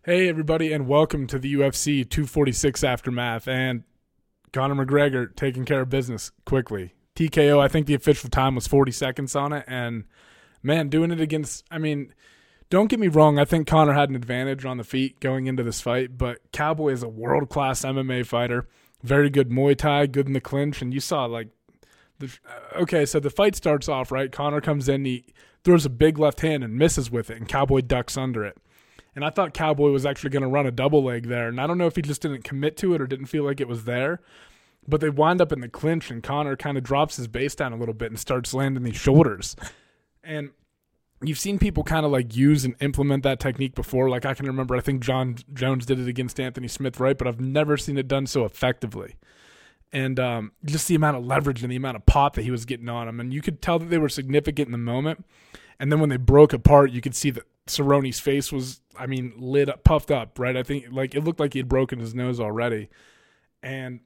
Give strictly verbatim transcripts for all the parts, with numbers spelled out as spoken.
Hey everybody, and welcome to the U F C two forty-six Aftermath, and Conor McGregor taking care of business quickly. T K O, I think the official time was forty seconds on it, and man, doing it against, I mean, don't get me wrong, I think Conor had an advantage on the feet going into this fight, but Cowboy is a world-class M M A fighter, very good Muay Thai, good in the clinch, and you saw like, the, okay, so the fight starts off, right? Conor comes in, he throws a big left hand and misses with it, and Cowboy ducks under it. And I thought Cowboy was actually going to run a double leg there. And I don't know if he just didn't commit to it or didn't feel like it was there. But they wind up in the clinch, and Conor kind of drops his base down a little bit and starts landing these shoulders. And you've seen people kind of like use and implement that technique before. Like I can remember, I think John Jones did it against Anthony Smith, right? But I've never seen it done so effectively. And um, just the amount of leverage and the amount of pop that he was getting on him. And you could tell that they were significant in the moment. And then when they broke apart, you could see that Cerrone's face was, I mean, lit up, puffed up, right? I think like it looked like he had broken his nose already. And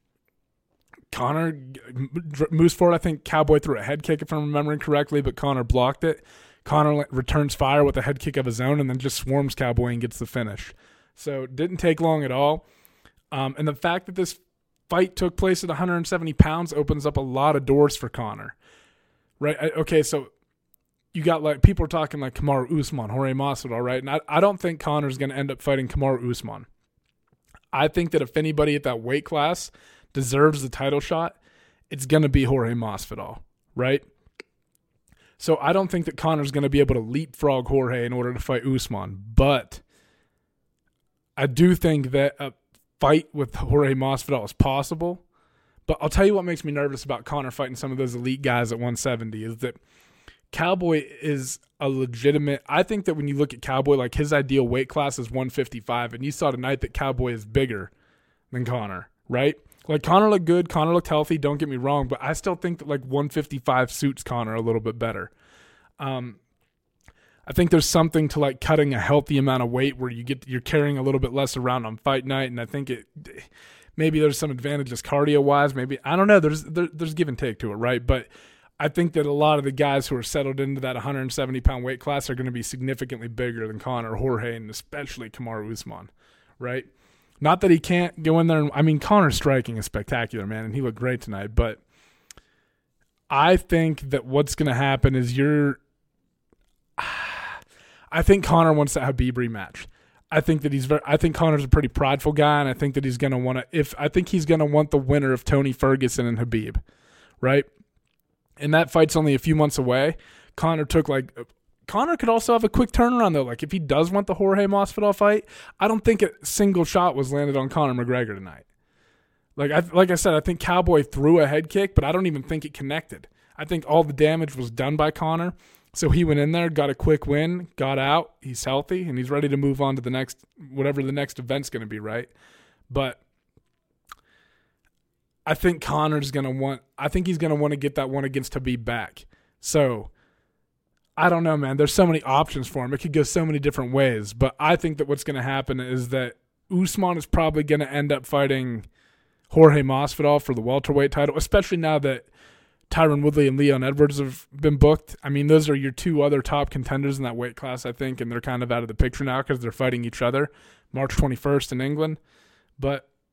Conor moves forward. I think Cowboy threw a head kick, if I'm remembering correctly, but Conor blocked it. Conor returns fire with a head kick of his own and then just swarms Cowboy and gets the finish. So it didn't take long at all. Um, and the fact that this fight took place at one hundred seventy pounds opens up a lot of doors for Conor, right? Okay, so you got like people are talking like Kamaru Usman, Jorge Masvidal, right? And I, I don't think Conor's going to end up fighting Kamaru Usman. I think that if anybody at that weight class deserves the title shot, it's going to be Jorge Masvidal, right? So I don't think that Conor's going to be able to leapfrog Jorge in order to fight Usman, but I do think that a fight with Jorge Masvidal is possible. But I'll tell you what makes me nervous about Conor fighting some of those elite guys at one seventy is that Cowboy is a legitimate – I think that when you look at Cowboy, like his ideal weight class is one fifty-five, and you saw tonight that Cowboy is bigger than Conor, right? Like Conor looked good, Conor looked healthy, don't get me wrong, but I still think that like one fifty-five suits Conor a little bit better. Um, I think there's something to like cutting a healthy amount of weight where you get you're carrying a little bit less around on fight night, and I think it maybe there's some advantages cardio-wise, maybe – I don't know, there's there, there's give and take to it, right? But – I think that a lot of the guys who are settled into that one hundred seventy pound weight class are going to be significantly bigger than Conor, Jorge, and especially Kamaru Usman, right? Not that he can't go in there. And, I mean, Conor's striking is spectacular, man, and he looked great tonight. But I think that what's going to happen is you're – I think Conor wants that Khabib rematch. I think that he's very – I think Conor's a pretty prideful guy, and I think that he's going to want to – if I think he's going to want the winner of Tony Ferguson and Khabib, right? And that fight's only a few months away. Conor took like – Conor could also have a quick turnaround, though. Like, if he does want the Jorge Masvidal fight, I don't think a single shot was landed on Conor McGregor tonight. Like I like I said, I think Cowboy threw a head kick, but I don't even think it connected. I think all the damage was done by Conor. So he went in there, got a quick win, got out. He's healthy, and he's ready to move on to the next – whatever the next event's going to be, right? But – I think Conor's going to want – I think he's going to want to get that one against Khabib back. So, I don't know, man. There's so many options for him. It could go so many different ways. But I think that what's going to happen is that Usman is probably going to end up fighting Jorge Masvidal for the welterweight title, especially now that Tyron Woodley and Leon Edwards have been booked. I mean, those are your two other top contenders in that weight class, I think, and they're kind of out of the picture now because they're fighting each other March twenty-first in England. But –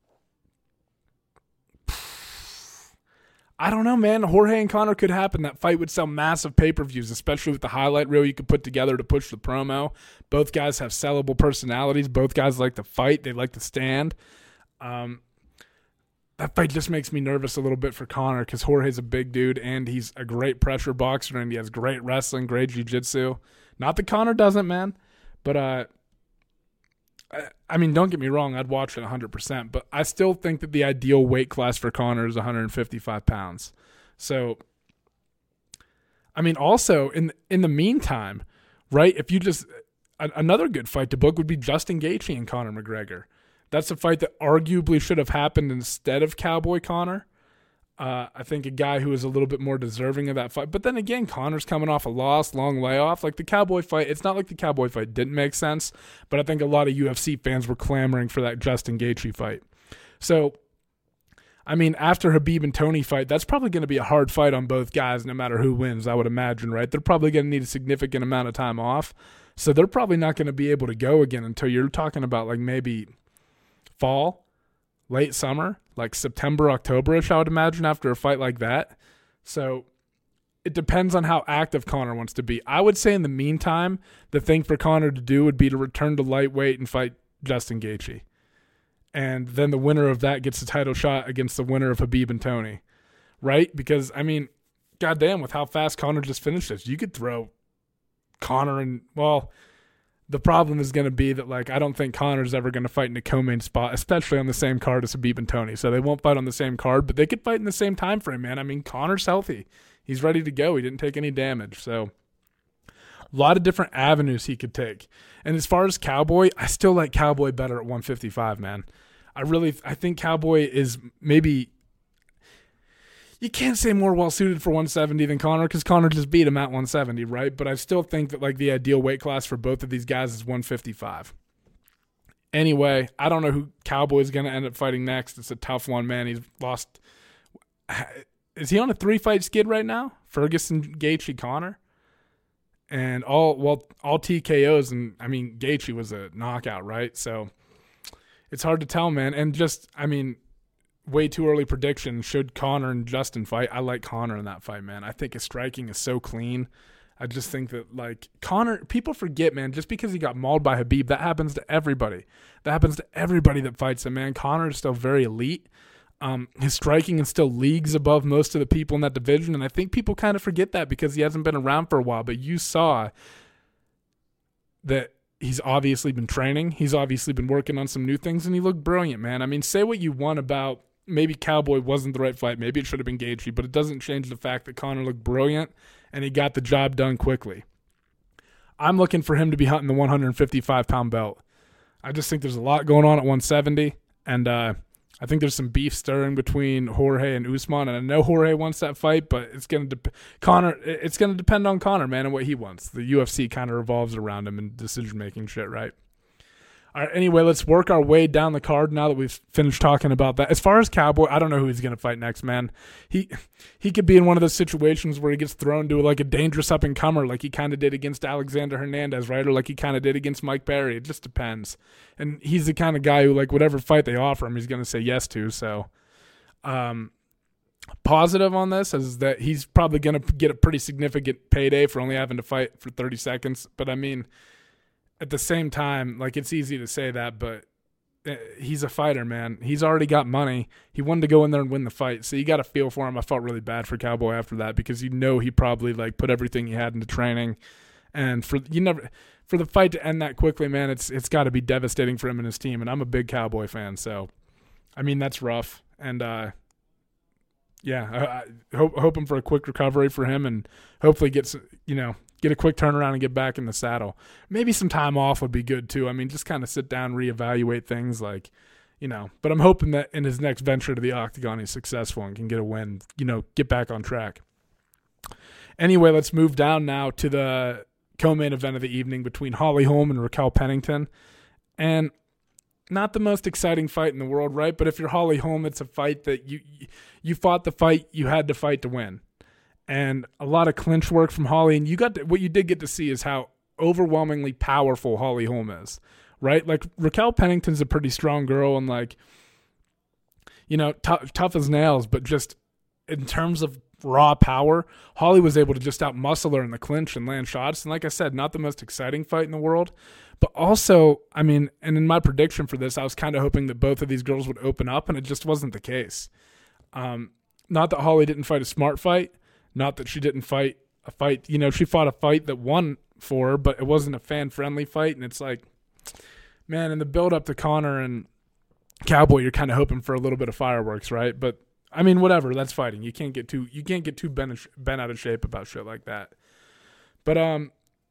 I don't know, man. Jorge and Conor could happen. That fight would sell massive pay-per-views, especially with the highlight reel you could put together to push the promo. Both guys have sellable personalities. Both guys like to fight. They like to stand. Um, that fight just makes me nervous a little bit for Conor because Jorge's a big dude, and he's a great pressure boxer, and he has great wrestling, great jiu-jitsu. Not that Conor doesn't, man. But, uh, I mean, don't get me wrong, I'd watch it one hundred percent, but I still think that the ideal weight class for Conor is one hundred fifty-five pounds. So, I mean, also, in in the meantime, right, if you just – another good fight to book would be Justin Gaethje and Conor McGregor. That's a fight that arguably should have happened instead of Cowboy Conor. Uh, I think a guy who is a little bit more deserving of that fight. But then again, Conor's coming off a loss, long layoff. Like the Cowboy fight, it's not like the Cowboy fight didn't make sense, but I think a lot of U F C fans were clamoring for that Justin Gaethje fight. So, I mean, after Khabib and Tony fight, that's probably going to be a hard fight on both guys no matter who wins, I would imagine, right? They're probably going to need a significant amount of time off. So they're probably not going to be able to go again until you're talking about like maybe fall, late summer, like September, October-ish, I would imagine, after a fight like that. So it depends on how active Conor wants to be. I would say in the meantime, the thing for Conor to do would be to return to lightweight and fight Justin Gaethje. And then the winner of that gets a title shot against the winner of Khabib and Tony, right? Because, I mean, goddamn, with how fast Conor just finished this, you could throw Conor and, well, the problem is going to be that, like, I don't think Conor's ever going to fight in a co-main spot, especially on the same card as Khabib and Tony. So they won't fight on the same card, but they could fight in the same time frame, man. I mean, Conor's healthy. He's ready to go. He didn't take any damage. So a lot of different avenues he could take. And as far as Cowboy, I still like Cowboy better at one fifty-five, man. I really, I think Cowboy is maybe, you can't say more well-suited for one seventy than Conor because Conor just beat him at one seventy, right? But I still think that, like, the ideal weight class for both of these guys is one fifty-five. Anyway, I don't know who Cowboy is going to end up fighting next. It's a tough one, man. He's lost. Is he on a three-fight skid right now? Ferguson, Gaethje, Conor? And all, well, all T K Os, and, I mean, Gaethje was a knockout, right? So it's hard to tell, man. And just, I mean, way too early prediction. Should Conor and Justin fight? I like Conor in that fight, man. I think his striking is so clean. I just think that, like, Conor, people forget, man, just because he got mauled by Khabib, that happens to everybody. That happens to everybody that fights him, man. Conor is still very elite. Um, his striking is still leagues above most of the people in that division, and I think people kind of forget that because he hasn't been around for a while. But you saw that he's obviously been training. He's obviously been working on some new things, and he looked brilliant, man. I mean, say what you want about maybe Cowboy wasn't the right fight. Maybe it should have been Gaethje, but it doesn't change the fact that Conor looked brilliant, and he got the job done quickly. I'm looking for him to be hunting the one fifty-five pound belt. I just think there's a lot going on at one seventy, and uh, I think there's some beef stirring between Jorge and Usman, and I know Jorge wants that fight, but it's going to dep- Conor. It's going to depend on Conor, man, and what he wants. The U F C kind of revolves around him and decision-making shit, right? All right, anyway, let's work our way down the card now that we've finished talking about that. As far as Cowboy, I don't know who he's going to fight next, man. He he could be in one of those situations where he gets thrown to like a dangerous up-and-comer like he kind of did against Alexander Hernandez, right? Or like he kind of did against Mike Perry. It just depends. And he's the kind of guy who, like, whatever fight they offer him, he's going to say yes to. So um, positive on this is that he's probably going to get a pretty significant payday for only having to fight for thirty seconds. But, I mean, at the same time, like, it's easy to say that, but he's a fighter, man. He's already got money. He wanted to go in there and win the fight, so you got to feel for him. I felt really bad for Cowboy after that because you know he probably, like, put everything he had into training, and for you never for the fight to end that quickly, man, it's it's got to be devastating for him and his team. And I'm a big Cowboy fan, so I mean that's rough. And uh, yeah, I, I hope hoping for a quick recovery for him, and hopefully get you know. get a quick turnaround and get back in the saddle. Maybe some time off would be good too. I mean, just kind of sit down, reevaluate things, like, you know. But I'm hoping that in his next venture to the octagon, he's successful and can get a win, you know, get back on track. Anyway, let's move down now to the co-main event of the evening between Holly Holm and Raquel Pennington. And not the most exciting fight in the world, right? But if you're Holly Holm, it's a fight that you you fought the fight you had to fight to win. And a lot of clinch work from Holly, and you got to, what you did get to see is how overwhelmingly powerful Holly Holm is, right? Like, Raquel Pennington's a pretty strong girl, and, like, you know, t- tough as nails, but just in terms of raw power, Holly was able to just out-muscle her in the clinch and land shots. And like I said, not the most exciting fight in the world, but also, I mean, and in my prediction for this, I was kind of hoping that both of these girls would open up, and it just wasn't the case. Um, not that Holly didn't fight a smart fight. Not that she didn't fight a fight, you know, she fought a fight that won for her, but it wasn't a fan-friendly fight. And it's like, man, in the build-up to Conor and Cowboy, you're kind of hoping for a little bit of fireworks, right? But I mean, whatever, that's fighting. You can't get too, you can't get too bent, bent out of shape about shit like that. But um,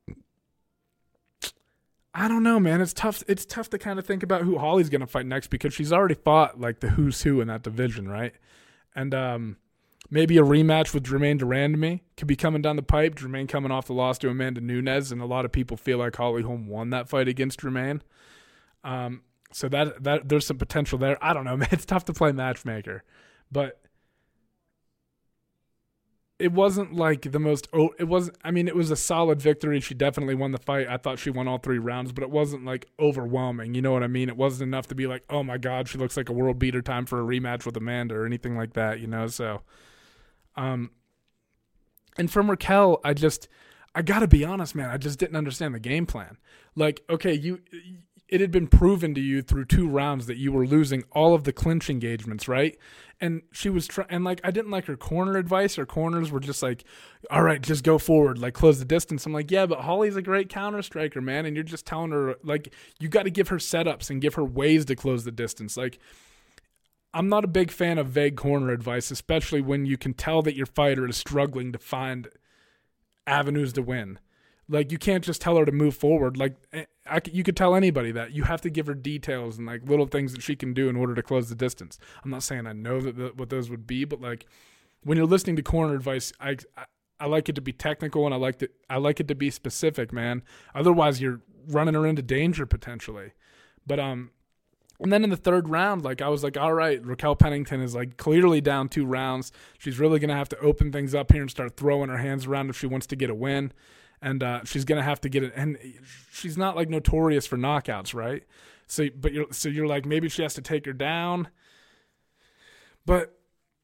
I don't know, man. It's tough. It's tough to kind of think about who Holly's gonna fight next because she's already fought like the who's who in that division, right? And um. Maybe a rematch with Jermaine Durandamy could be coming down the pipe. Jermaine coming off the loss to Amanda Nunes, and a lot of people feel like Holly Holm won that fight against Jermaine. Um, so that that there's some potential there. I don't know, man. It's tough to play matchmaker, but it wasn't like the most, oh, it wasn't, I mean, it was a solid victory. She definitely won the fight. I thought she won all three rounds, but it wasn't like overwhelming. You know what I mean? It wasn't enough to be like, oh my God, she looks like a world beater, time for a rematch with Amanda or anything like that, you know? So, um, and from Raquel, I just, I gotta be honest, man, I just didn't understand the game plan. Like, okay, you, it had been proven to you through two rounds that you were losing all of the clinch engagements, right? And she was trying, and like, I didn't like her corner advice. Her corners were just like, all right, just go forward, like close the distance. I'm like, yeah, but Holly's a great counter striker, man. And you're just telling her, like, you got to give her setups and give her ways to close the distance. Like, I'm not a big fan of vague corner advice, especially when you can tell that your fighter is struggling to find avenues to win. Like, you can't just tell her to move forward. Like, I, you could tell anybody that. You have to give her details and, like, little things that she can do in order to close the distance. I'm not saying I know that the, what those would be, but, like, when you're listening to corner advice, I, I I like it to be technical, and I like to I like it to be specific, man. Otherwise, you're running her into danger potentially. But um, and then in the third round, like, I was like, all right, Raquel Pennington is, like, clearly down two rounds. She's really gonna have to open things up here and start throwing her hands around if she wants to get a win. And uh, she's gonna have to get it, and she's not like notorious for knockouts, right? So, but you're so you're like, maybe she has to take her down, but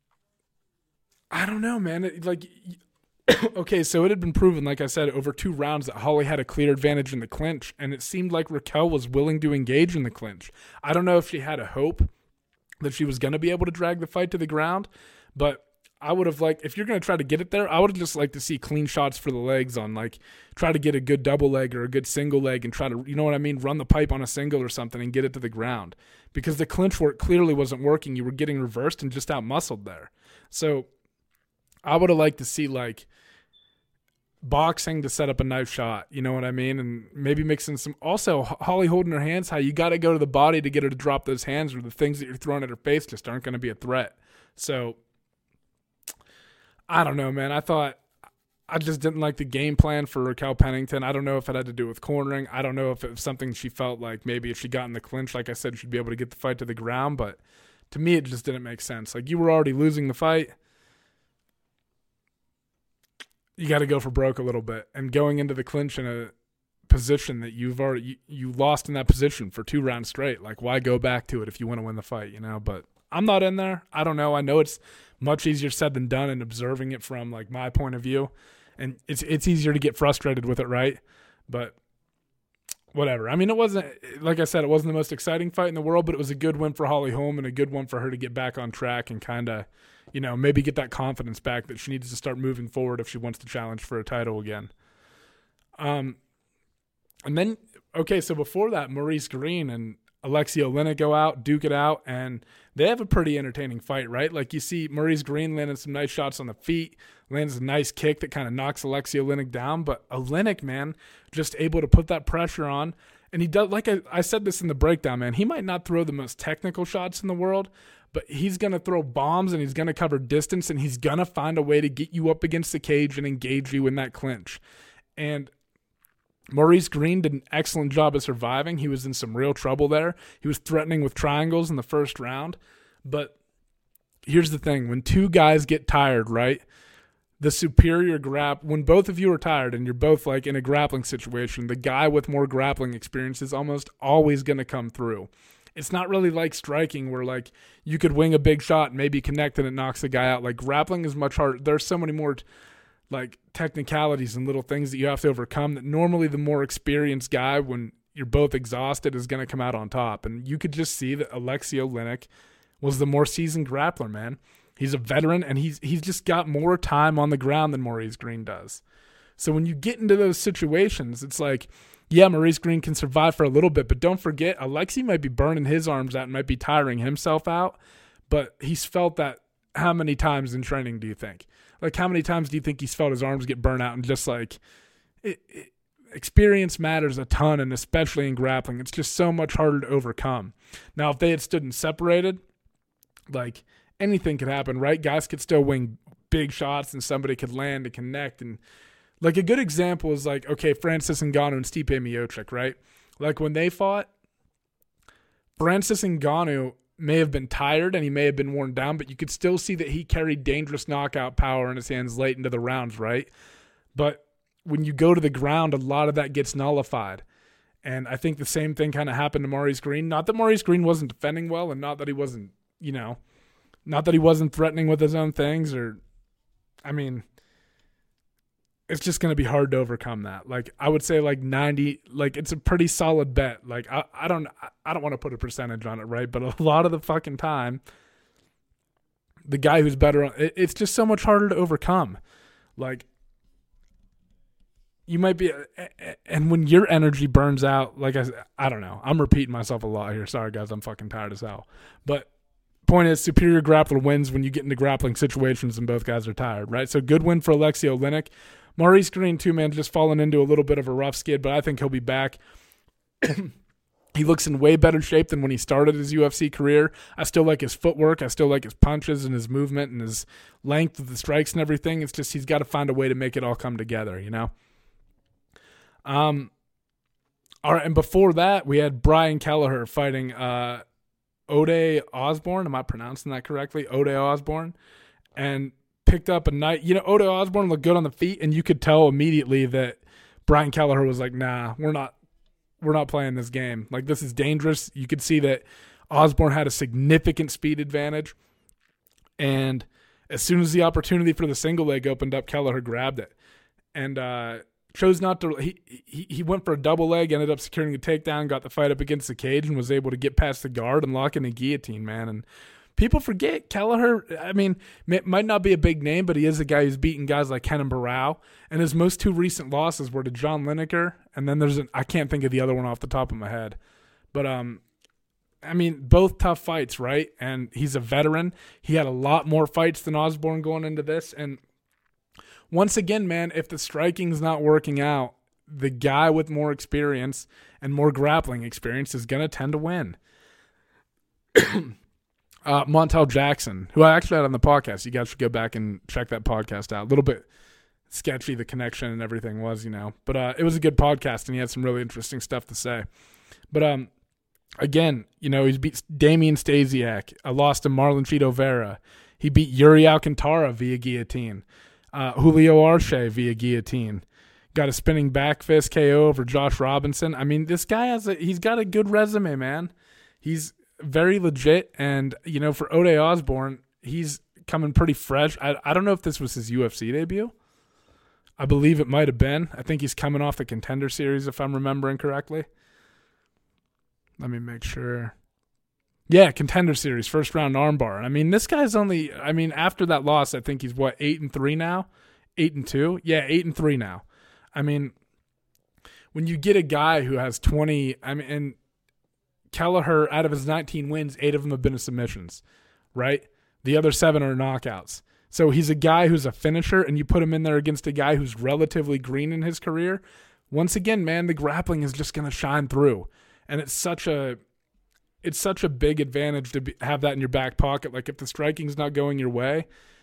I don't know, man. It, like, okay, so it had been proven, like I said, over two rounds that Holly had a clear advantage in the clinch, and it seemed like Raquel was willing to engage in the clinch. I don't know if she had a hope that she was gonna be able to drag the fight to the ground, but I would have liked, if you're going to try to get it there, I would have just liked to see clean shots for the legs on, like, try to get a good double leg or a good single leg and try to, you know what I mean, run the pipe on a single or something and get it to the ground. Because the clinch work clearly wasn't working. You were getting reversed and just out-muscled there. So I would have liked to see, like, boxing to set up a knife shot, you know what I mean? And maybe mixing some, also, Holly holding her hands high, you got to go to the body to get her to drop those hands, or the things that you're throwing at her face just aren't going to be a threat. So I don't know, man. I thought, I just didn't like the game plan for Raquel Pennington. I don't know if it had to do with cornering. I don't know if it was something she felt like maybe if she got in the clinch, like I said, she'd be able to get the fight to the ground. But to me, it just didn't make sense. Like, you were already losing the fight. You got to go for broke a little bit. And going into the clinch in a position that you've already, you, you lost in that position for two rounds straight. Like, why go back to it if you want to win the fight, you know? But I'm not in there. I don't know. I know it's much easier said than done, and observing it from, like, my point of view. And it's it's easier to get frustrated with it, right? But whatever. I mean, it wasn't, like I said, it wasn't the most exciting fight in the world, but it was a good win for Holly Holm and a good one for her to get back on track and kind of, you know, maybe get that confidence back that she needs to start moving forward if she wants to challenge for a title again. Um, and then, okay, so before that, Maurice Green and Alexia Oleinik go out, duke it out, and they have a pretty entertaining fight, right? Like, you see Maurice Green landing some nice shots on the feet, lands a nice kick that kind of knocks Alexia Oleinik down, but Oleinik, man, just able to put that pressure on, and he does, like I, I said this in the breakdown, man, he might not throw the most technical shots in the world, but he's going to throw bombs, and he's going to cover distance, and he's going to find a way to get you up against the cage and engage you in that clinch. And Maurice Green did an excellent job of surviving. He was in some real trouble there. He was threatening with triangles in the first round. But here's the thing. When two guys get tired, right, the superior grap, when both of you are tired and you're both, like, in a grappling situation, the guy with more grappling experience is almost always going to come through. It's not really like striking where, like, you could wing a big shot and maybe connect and it knocks the guy out. Like, grappling is much harder. There's so many more T- like technicalities and little things that you have to overcome that normally the more experienced guy, when you're both exhausted, is going to come out on top. And you could just see that Alexia Oleinik was the more seasoned grappler, man. He's a veteran, and he's he's just got more time on the ground than Maurice Green does. So when you get into those situations, it's like, yeah, Maurice Green can survive for a little bit, but don't forget, Alexi might be burning his arms out and might be tiring himself out, but he's felt that how many times in training do you think? Like, how many times do you think he's felt his arms get burnt out? And just, like, it, it, experience matters a ton, and especially in grappling. It's just so much harder to overcome. Now, if they had stood and separated, like, anything could happen, right? Guys could still wing big shots, and somebody could land and connect. And, like, a good example is, like, okay, Francis Ngannou and Stipe Miocic, right? Like, when they fought, Francis Ngannou may have been tired and he may have been worn down, but you could still see that he carried dangerous knockout power in his hands late into the rounds, right? But when you go to the ground, a lot of that gets nullified. And I think the same thing kind of happened to Maurice Green. Not that Maurice Green wasn't defending well, and not that he wasn't, you know, not that he wasn't threatening with his own things, or, I mean, it's just going to be hard to overcome that. Like, I would say like ninety, like it's a pretty solid bet. Like, I, I don't, I don't want to put a percentage on it, right? But a lot of the fucking time, the guy who's better on it, it's just so much harder to overcome. Like, you might be, and when your energy burns out, like I said, I don't know. I'm repeating myself a lot here. Sorry, guys. I'm fucking tired as hell. But point is, superior grappler wins when you get into grappling situations and both guys are tired, right? So good win for Alexei Oleinik. Maurice Green, too, man, just fallen into a little bit of a rough skid, but I think he'll be back. He looks in way better shape than when he started his U F C career. I still like his footwork. I still like his punches and his movement and his length of the strikes and everything. It's just he's got to find a way to make it all come together, you know? Um, all right, and before that, we had Brian Kelleher fighting uh, Ode Osborne. Am I pronouncing that correctly? Ode Osborne. And picked up a night. You know, Ode Osborne looked good on the feet, and you could tell immediately that Brian Kelleher was like, nah, we're not we're not playing this game. Like, this is dangerous. You could see that Osborne had a significant speed advantage. And as soon as the opportunity for the single leg opened up, Kelleher grabbed it. And uh, chose not to he, he he went for a double leg, ended up securing a takedown, got the fight up against the cage, and was able to get past the guard and lock in a guillotine, man. And people forget Kelleher, I mean, might not be a big name, but he is a guy who's beaten guys like Kenan Barrow. And his most two recent losses were to John Lineker, and then there's an, I can't think of the other one off the top of my head. But, um, I mean, both tough fights, right? And he's a veteran. He had a lot more fights than Osborne going into this. And once again, man, if the striking's not working out, the guy with more experience and more grappling experience is going to tend to win. Uh, Montel Jackson, who I actually had on the podcast. You guys should go back and check that podcast out. A little bit sketchy, the connection and everything was, you know. But uh, it was a good podcast, and he had some really interesting stuff to say. But um, again, you know, he's beat Damian Stasiak. I lost to Marlon Chito Vera. He beat Yuri Alcantara via guillotine. Uh, Julio Arce via guillotine. Got a spinning back fist K O over Josh Robinson. I mean, this guy has a he's got a good resume, man. He's very legit, and you know, for Ode Osborne, he's coming pretty fresh. I I don't know if this was his U F C debut. I believe it might have been. I think he's coming off the Contender Series, if I'm remembering correctly. Let me make sure. Yeah, Contender Series, first round armbar. I mean, this guy's only. I mean, after that loss, I think he's what eight and three now, eight and two. Yeah, eight and three now. I mean, when you get a guy who has twenty, I mean, and Kelleher, out of his nineteen wins, eight of them have been submissions, right? The other seven are knockouts. So he's a guy who's a finisher, and you put him in there against a guy who's relatively green in his career. Once again, man, the grappling is just going to shine through, and it's such a, it's such a big advantage to be, have that in your back pocket. Like, if the striking's not going your way,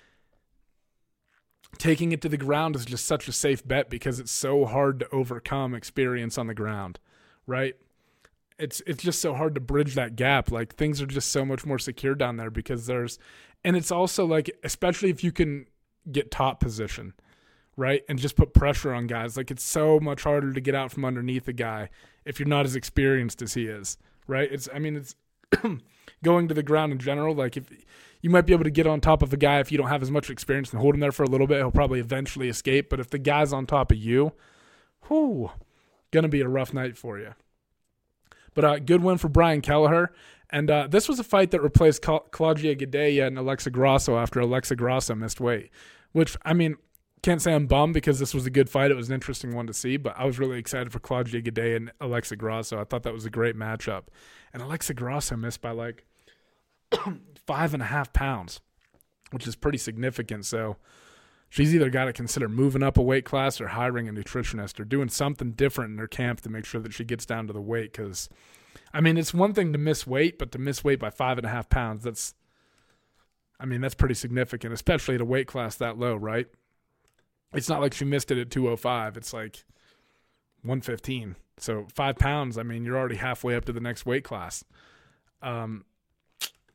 taking it to the ground is just such a safe bet because it's so hard to overcome experience on the ground, right? It's it's just so hard to bridge that gap. Like, things are just so much more secure down there because there's, and it's also like, especially if you can get top position, right? And just put pressure on guys. Like, it's so much harder to get out from underneath a guy if you're not as experienced as he is, right? It's, I mean, it's going to the ground in general. Like, if you might be able to get on top of a guy if you don't have as much experience and hold him there for a little bit, he'll probably eventually escape. But if the guy's on top of you, whew, gonna be a rough night for you. But uh, good win for Brian Kelleher. And uh, this was a fight that replaced Claudia Gadelha and Alexa Grasso after Alexa Grasso missed weight. Which, I mean, can't say I'm bummed because this was a good fight. It was an interesting one to see. But I was really excited for Claudia Gadelha and Alexa Grasso. I thought that was a great matchup. And Alexa Grasso missed by like five and a half pounds, which is pretty significant. So she's either got to consider moving up a weight class or hiring a nutritionist or doing something different in her camp to make sure that she gets down to the weight. Because, I mean, it's one thing to miss weight, but to miss weight by five and a half pounds, that's, I mean, that's pretty significant, especially at a weight class that low, right? It's not like she missed it at two oh five. It's like one fifteen. So five pounds, I mean, you're already halfway up to the next weight class. Um,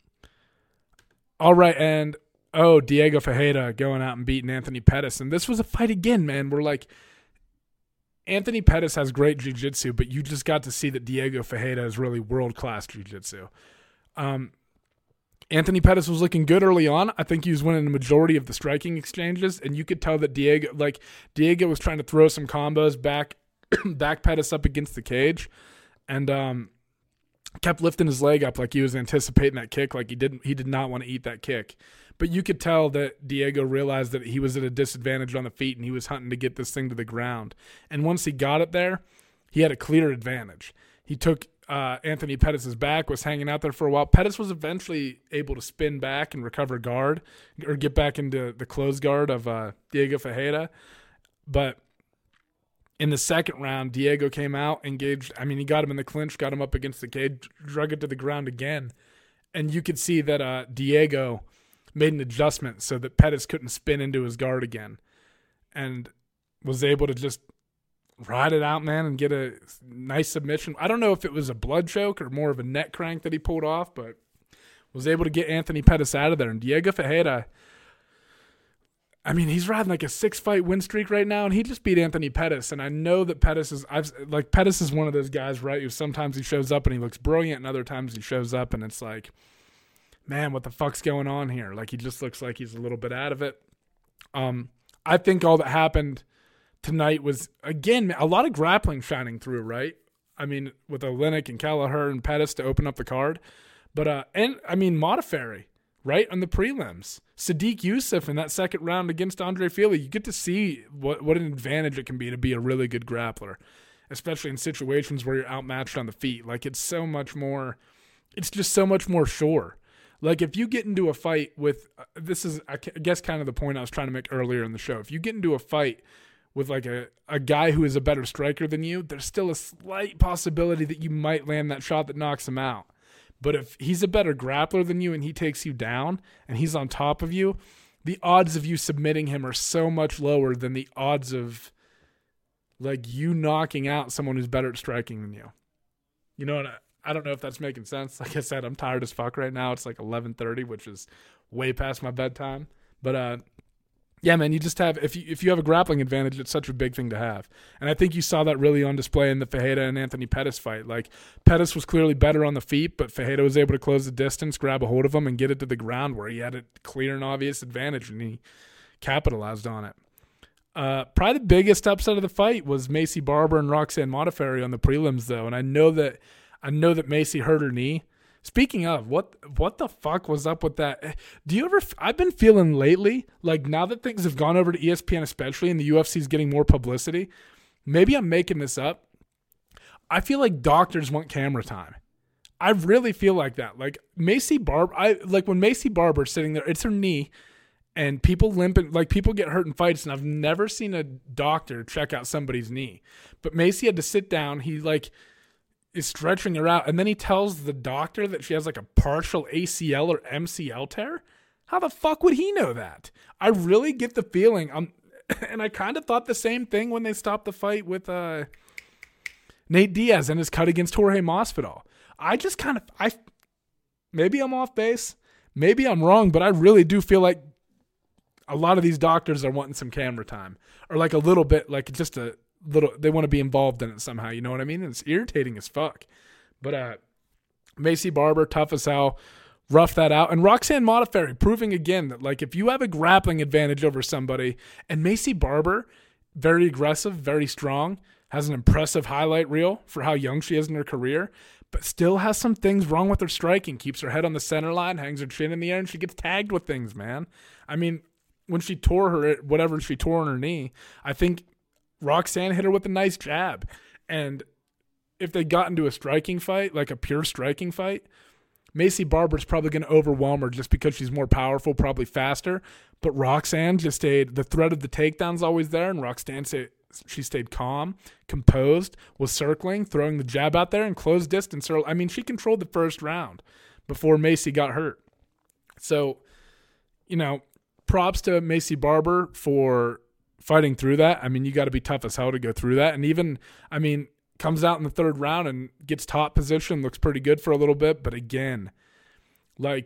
All right, and oh, Diego Ferreira going out and beating Anthony Pettis. And this was a fight again, man, where like Anthony Pettis has great jiu-jitsu, but you just got to see that Diego Ferreira is really world-class jiu-jitsu. Um, Anthony Pettis was looking good early on. I think he was winning the majority of the striking exchanges, and you could tell that Diego, like Diego, was trying to throw some combos back, back Pettis up against the cage, and um, kept lifting his leg up like he was anticipating that kick, like he didn't, he did not want to eat that kick. But you could tell that Diego realized that he was at a disadvantage on the feet, and he was hunting to get this thing to the ground. And once he got it there, he had a clear advantage. He took uh, Anthony Pettis' back, was hanging out there for a while. Pettis was eventually able to spin back and recover guard, or get back into the closed guard of uh, Diego Ferreira. But in the second round, Diego came out, engaged. I mean, he got him in the clinch, got him up against the cage, drug it to the ground again. And you could see that uh, Diego made an adjustment so that Pettis couldn't spin into his guard again, and was able to just ride it out, man, and get a nice submission. I don't know if it was a blood choke or more of a neck crank that he pulled off, but was able to get Anthony Pettis out of there. And Diego Ferreira, I mean, he's riding like a six-fight win streak right now, and he just beat Anthony Pettis. And I know that Pettis is, I've like Pettis is one of those guys, right, who sometimes he shows up and he looks brilliant, and other times he shows up and it's like, man, what the fuck's going on here? Like, he just looks like he's a little bit out of it. Um, I think all that happened tonight was, again, a lot of grappling shining through, right? I mean, with Oleinik and Kelleher and Pettis to open up the card. But, uh, and, I mean, Modafferi, right, on the prelims. Sadiq Youssef in that second round against Andre Fili. You get to see what, what an advantage it can be to be a really good grappler, especially in situations where you're outmatched on the feet. Like, it's so much more, it's just so much more sure. Like, if you get into a fight with uh, – this is, I guess, kind of the point I was trying to make earlier in the show. If you get into a fight with, like, a, a guy who is a better striker than you, there's still a slight possibility that you might land that shot that knocks him out. But if he's a better grappler than you and he takes you down and he's on top of you, the odds of you submitting him are so much lower than the odds of, like, you knocking out someone who's better at striking than you. You know what I I don't know if that's making sense. Like I said, I'm tired as fuck right now. It's like eleven thirty, which is way past my bedtime. But uh, yeah, man, you just have if you if you have a grappling advantage, it's such a big thing to have. And I think you saw that really on display in the Ferreira and Anthony Pettis fight. Like, Pettis was clearly better on the feet, but Ferreira was able to close the distance, grab a hold of him, and get it to the ground where he had a clear and obvious advantage, and he capitalized on it. Uh, probably the biggest upset of the fight was Macy Barber and Roxanne Modafferi on the prelims, though, and I know that. I know that Macy hurt her knee. Speaking of, what what the fuck was up with that? Do you ever – I've been feeling lately, like now that things have gone over to E S P N especially and the U F C is getting more publicity, maybe I'm making this up. I feel like doctors want camera time. I really feel like that. Like Macy Barber – I like when Macy Barber's sitting there, it's her knee, and people limping – like people get hurt in fights, and I've never seen a doctor check out somebody's knee. But Macy had to sit down. He like – is stretching her out, and then he tells the doctor that she has like a partial A C L or M C L tear. How the fuck would he know that? I really get the feeling, um, and I kind of thought the same thing when they stopped the fight with uh, Nate Diaz and his cut against Jorge Masvidal. I just kind of, I maybe I'm off base, maybe I'm wrong, but I really do feel like a lot of these doctors are wanting some camera time, or like a little bit, like just a little, they want to be involved in it somehow, you know what I mean? And it's irritating as fuck. But uh, Macy Barber, tough as hell, roughed that out. And Roxanne Modafferi proving again that, like, if you have a grappling advantage over somebody, and Macy Barber, very aggressive, very strong, has an impressive highlight reel for how young she is in her career, but still has some things wrong with her striking, keeps her head on the center line, hangs her chin in the air, and she gets tagged with things, man. I mean, when she tore her, whatever she tore on her knee, I think Roxanne hit her with a nice jab. And if they got into a striking fight, like a pure striking fight, Macy Barber's probably going to overwhelm her just because she's more powerful, probably faster. But Roxanne just stayed, the threat of the takedown's always there, and Roxanne stayed, she stayed calm, composed, was circling, throwing the jab out there, and closed distance. I mean, she controlled the first round before Macy got hurt. So, you know, props to Macy Barber for fighting through that. I mean, you got to be tough as hell to go through that. And even, I mean, comes out in the third round and gets top position, looks pretty good for a little bit. But again, like,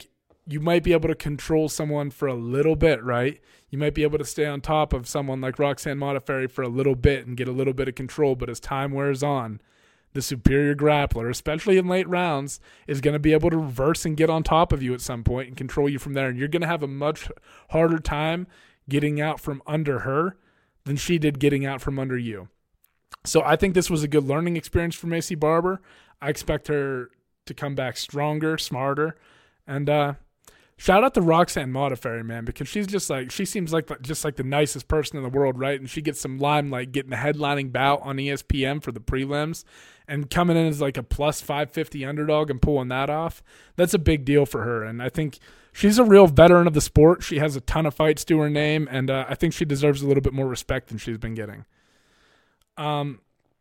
you might be able to control someone for a little bit, right? You might be able to stay on top of someone like Roxanne Modafferi for a little bit and get a little bit of control, but as time wears on, the superior grappler, especially in late rounds, is going to be able to reverse and get on top of you at some point and control you from there. And you're going to have a much harder time getting out from under her than she did getting out from under you. So I think this was a good learning experience for Maycee Barber. I expect her to come back stronger, smarter. And uh, shout out to Roxanne Modafferi, man, because she's just like, she seems like just like the nicest person in the world, right? And she gets some limelight getting the headlining bout on E S P N for the prelims and coming in as like a plus five fifty underdog and pulling that off. That's a big deal for her. And I think she's a real veteran of the sport. She has a ton of fights to her name, and uh, I think she deserves a little bit more respect than she's been getting. Um.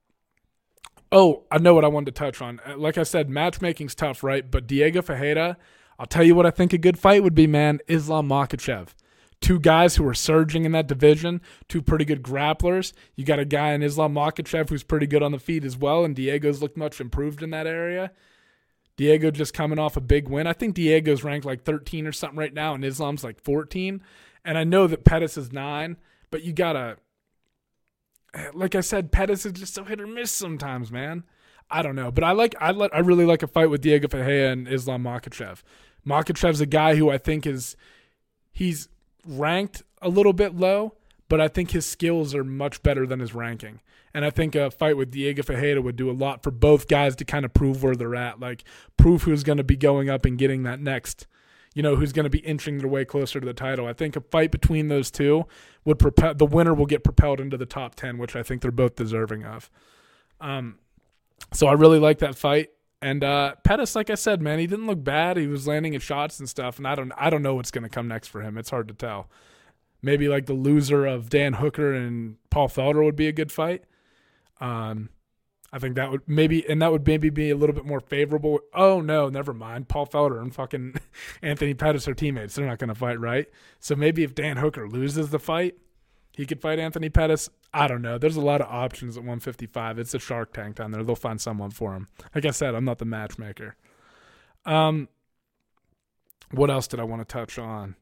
Oh, I know what I wanted to touch on. Like I said, matchmaking's tough, right? But Diego Ferreira, I'll tell you what I think a good fight would be, man. Islam Makhachev. Two guys who are surging in that division, two pretty good grapplers. You got a guy in Islam Makhachev who's pretty good on the feet as well, and Diego's looked much improved in that area. Diego just coming off a big win. I think Diego's ranked like thirteen or something right now, and Islam's like fourteen. And I know that Pettis is nine, but you got to, like I said, Pettis is just so hit or miss sometimes, man. I don't know, but I like I let I really like a fight with Diego Ferreira and Islam Makhachev. Makhachev's a guy who I think is he's ranked a little bit low, but I think his skills are much better than his ranking. And I think a fight with Diego Ferreira would do a lot for both guys to kind of prove where they're at, like prove who's going to be going up and getting that next, you know, who's going to be inching their way closer to the title. I think a fight between those two would propel, the winner will get propelled into the top ten, which I think they're both deserving of. Um, so I really like that fight. And uh, Pettis, like I said, man, he didn't look bad. He was landing at shots and stuff, and I don't, I don't know what's going to come next for him. It's hard to tell. Maybe like the loser of Dan Hooker and Paul Felder would be a good fight. Um, I think that would maybe, and that would maybe be a little bit more favorable. Oh no, never mind. Paul Felder and fucking Anthony Pettis are teammates. They're not going to fight, right? So maybe if Dan Hooker loses the fight, he could fight Anthony Pettis. I don't know. There's a lot of options at one fifty-five. It's a Shark Tank down there. They'll find someone for him. Like I said, I'm not the matchmaker. Um, what else did I want to touch on?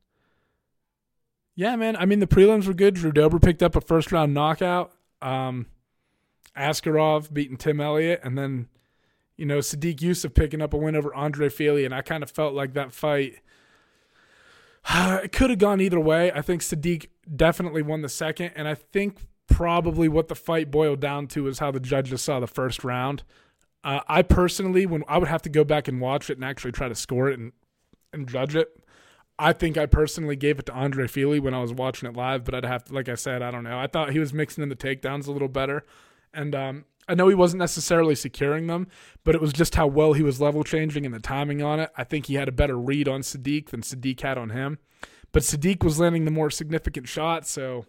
Yeah, man. I mean, the prelims were good. Drew Dober picked up a first round knockout. Um, Askarov beating Tim Elliott, and then, you know, Sadiq Youssef picking up a win over Andre Fili, and I kind of felt like that fight, it could have gone either way. I think Sadiq definitely won the second, and I think probably what the fight boiled down to is how the judges saw the first round. Uh, I personally, when I would have to go back and watch it and actually try to score it and, and judge it, I think I personally gave it to Andre Fili when I was watching it live, but I'd have to, like I said, I don't know. I thought he was mixing in the takedowns a little better. And um, I know he wasn't necessarily securing them, but it was just how well he was level changing and the timing on it. I think he had a better read on Sadiq than Sadiq had on him. But Sadiq was landing the more significant shots, so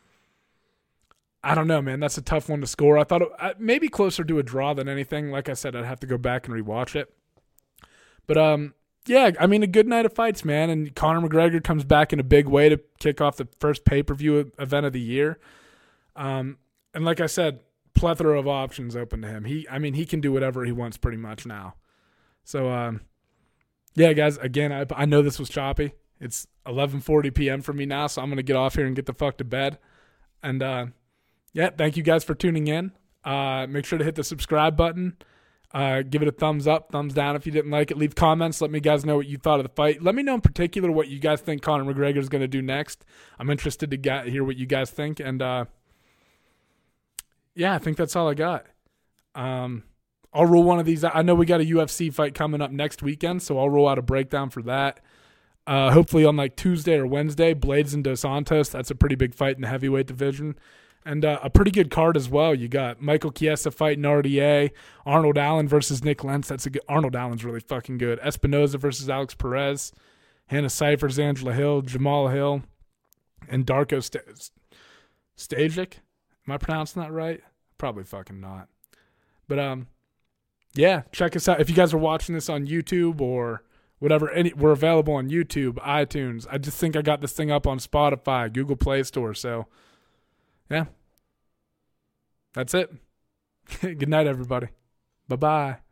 I don't know, man. That's a tough one to score. I thought it, maybe closer to a draw than anything. Like I said, I'd have to go back and rewatch it. But um, yeah, I mean, a good night of fights, man. And Conor McGregor comes back in a big way to kick off the first pay-per-view event of the year. Um, and like I said, plethora of options open to him. He, I mean, he can do whatever he wants pretty much now. So, um, yeah, guys, again, I, I know this was choppy. It's eleven forty p.m. for me now, so I'm going to get off here and get the fuck to bed. And, uh, yeah, thank you guys for tuning in. Uh, make sure to hit the subscribe button. Uh, give it a thumbs up, thumbs down if you didn't like it. Leave comments. Let me guys know what you thought of the fight. Let me know in particular what you guys think Conor McGregor is going to do next. I'm interested to get, hear what you guys think. And, uh, yeah, I think that's all I got. Um, I'll roll one of these. I know we got a U F C fight coming up next weekend, so I'll roll out a breakdown for that. Uh, hopefully on like Tuesday or Wednesday, Blades and Dos Santos. That's a pretty big fight in the heavyweight division. And uh, a pretty good card as well. You got Michael Chiesa fighting R D A, Arnold Allen versus Nick Lentz. That's a good. Arnold Allen's really fucking good. Espinoza versus Alex Perez, Hannah Cyphers, Angela Hill, Jamal Hill, and Darko St- Stajic. Am I pronouncing that right? Probably fucking not. But um, yeah, check us out. If you guys are watching this on YouTube or whatever, any, we're available on YouTube, iTunes. I just think I got this thing up on Spotify, Google Play Store. So, yeah, that's it. Good night, everybody. Bye-bye.